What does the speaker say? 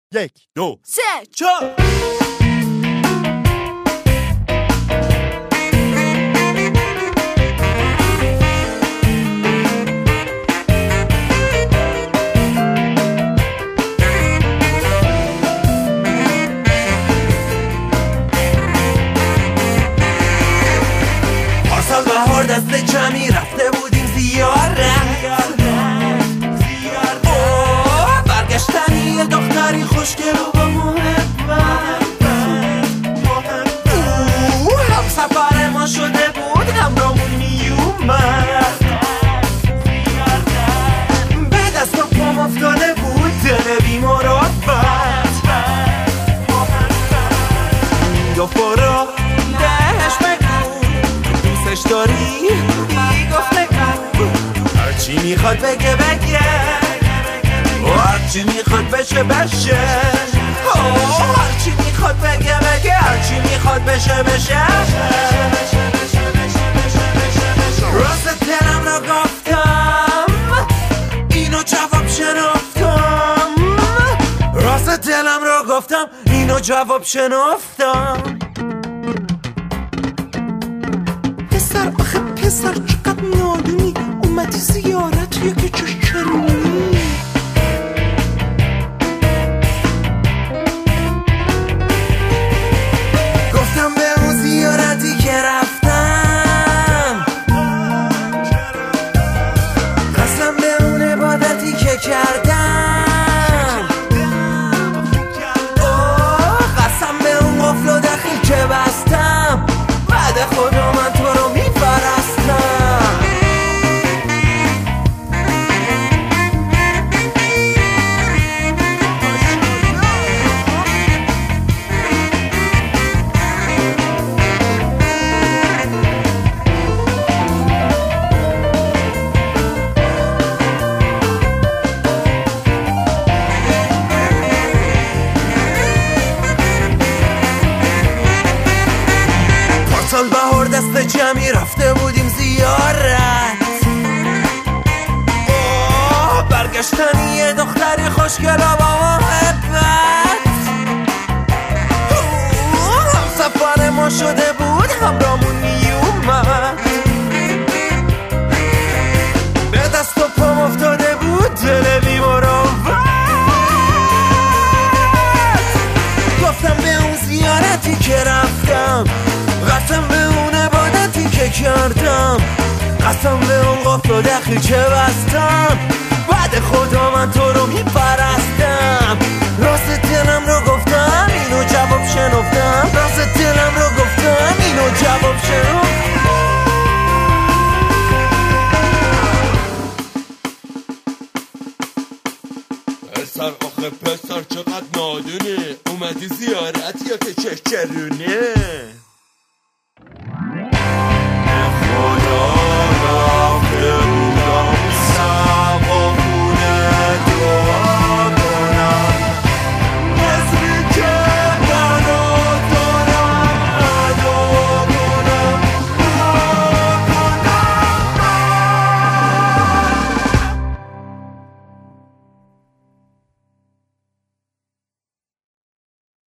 1 2 3 4 پارسال بهار دست جمعی رفته بودیم زیارت برگشتنی یه دختری خوشگل و با محبت هم سفر ما شده بود همراهمون میومد به دست و پام افتاده بود دل بی‌مروت دو فرا بهش بگو دوستش داری گفته هرچی میخواد بگه هرچی میخواد بشه هرچی میخواد بگه هرچی میخواد بشه راست دلم را گفتم اینو جواب شنفتم راست دلم را گفتم اینو جواب شنفتم پسر آخه پسر چقدر نادونی اومدی زیارت یا که چشرونی گفتم به اون زیارتی که رفتم قسم به اون عبادتی که کردم قسم به اون قفل و دخیل که بستم بعد خدا من تو رو میپرستم پارسال بهار دست جمعی رفته بودیم زیارت برگشتنی یه دختری خوشگل و با محبت هم سفر ما شده بود همراهمون میومد به دست و پام افتاده بود دل بی‌مروت گفتم به اون زیارتی که رفتم قسم به اون عبادتی که کردم قسم به اون قفل و دخیل که بستم بعد خدا من تو رو میپرستم راست دلم رو گفتم اینو جواب شنفتم راست دلم رو گفتم اینو جواب شنفتم پسر آخه پسر چقدر نادونی اومدی زیارت یا که چشرونی